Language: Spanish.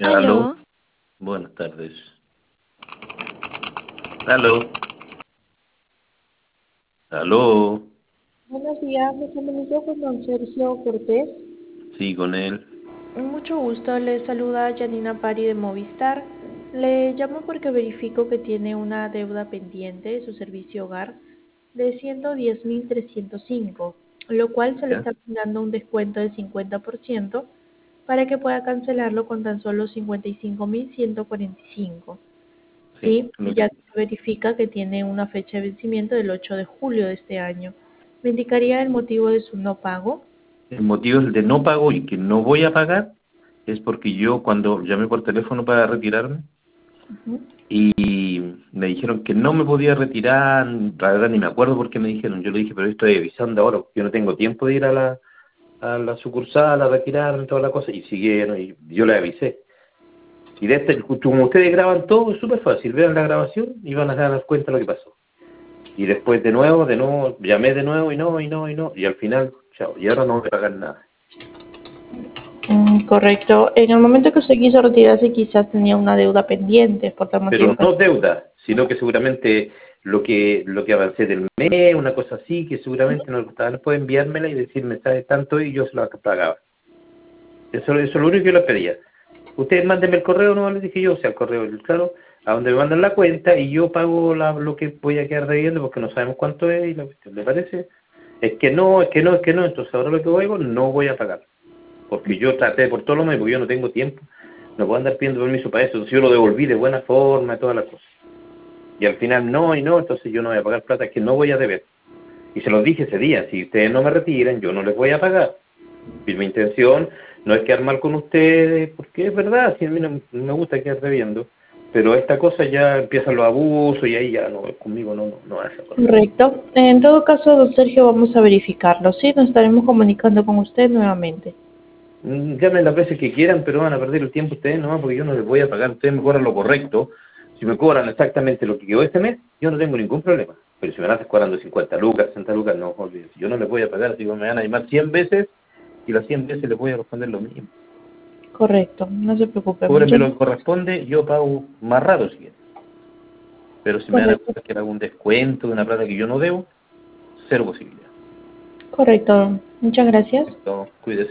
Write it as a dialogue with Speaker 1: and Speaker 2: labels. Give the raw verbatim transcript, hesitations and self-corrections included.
Speaker 1: Aló,
Speaker 2: Aló,
Speaker 1: buenas tardes. Aló, aló,
Speaker 3: Buenos días, me comunico con don Sergio Cortés.
Speaker 1: sí, con él.
Speaker 3: Mucho gusto, le saluda Janina Pari de Movistar. Le llamo porque verifico que tiene una deuda pendiente de su servicio hogar de ciento diez mil trescientos cinco, lo cual se le
Speaker 1: ¿Ya?
Speaker 3: está dando un descuento del cincuenta por ciento para que pueda cancelarlo con tan solo cincuenta y cinco mil ciento cuarenta y cinco.
Speaker 1: Sí.
Speaker 3: Sí,
Speaker 1: Lo
Speaker 3: ya
Speaker 1: que-
Speaker 3: se verifica que tiene una fecha de vencimiento del ocho de julio de este año. ¿Me indicaría el motivo de su no pago?
Speaker 1: El motivo es el de no pago y que no voy a pagar es porque yo cuando llamé por teléfono para retirarme
Speaker 3: Ujú.
Speaker 1: y me dijeron que no me podía retirar, la verdad ni me acuerdo por qué me dijeron. Yo le dije, pero estoy avisando ahora, porque yo no tengo tiempo de ir a la, a la sucursal a retirarme toda la cosa y siguieron y yo le avisé. Y de este, como ustedes graban todo, es súper fácil, vean la grabación y van a dar cuenta de lo que pasó. Y después de nuevo, de nuevo, llamé de nuevo y no, y no, y no. Y al final, chao, y ahora no voy a pagar nada.
Speaker 3: Mm, correcto. En el momento que usted quiso retirarse, quizás tenía una deuda pendiente, por tal motivo.
Speaker 1: Pero no deuda, sino que seguramente lo que lo que avancé del mes, una cosa así, que seguramente no no puede enviármela y decirme, ¿sabes tanto? Y yo se la pagaba. Eso, eso es lo único que yo le pedía. Ustedes mándenme el correo, no les dije yo, o sea, el correo, claro, a donde me mandan la cuenta y yo pago la, lo que voy a quedar debiendo porque no sabemos cuánto es y la cuestión, ¿le parece? Es que no, es que no, es que no, entonces ahora lo que voy no voy a pagar. Porque yo traté por todo lo menos, porque yo no tengo tiempo, no puedo andar pidiendo permiso para eso, entonces yo lo devolví de buena forma, todas las cosas. Y al final no y no, entonces yo no voy a pagar plata, es que no voy a deber. Y se los dije ese día, si ustedes no me retiran, yo no les voy a pagar. Y mi intención no es quedar mal con ustedes, porque es verdad, si a mí no, no me gusta quedar debiendo, pero esta cosa ya empiezan los abusos y ahí ya no, conmigo no, no, no hace cosa.
Speaker 3: Correcto. En todo caso, don Sergio, vamos a verificarlo, ¿sí? Nos estaremos comunicando con usted nuevamente.
Speaker 1: Mm, Llamen las veces que quieran, pero van a perder el tiempo ustedes nomás, porque yo no les voy a pagar, ustedes me cobran lo correcto. Si me cobran exactamente lo que quedó este mes, yo no tengo ningún problema. Pero si me van cobrando cincuenta lucas, sesenta lucas, no, olvídense, yo no les voy a pagar, si me van a llamar cien veces, y las cien veces les voy a responder lo mismo.
Speaker 3: Correcto, no se preocupe.
Speaker 1: Cóbrenme
Speaker 3: Muchas...
Speaker 1: lo que corresponde, yo pago más rato si quieren. Pero si me van a
Speaker 3: Correcto.
Speaker 1: cobrar que algún descuento de una plata que yo no debo, cero posibilidad.
Speaker 3: Correcto. Muchas gracias.
Speaker 1: Entonces, cuídese.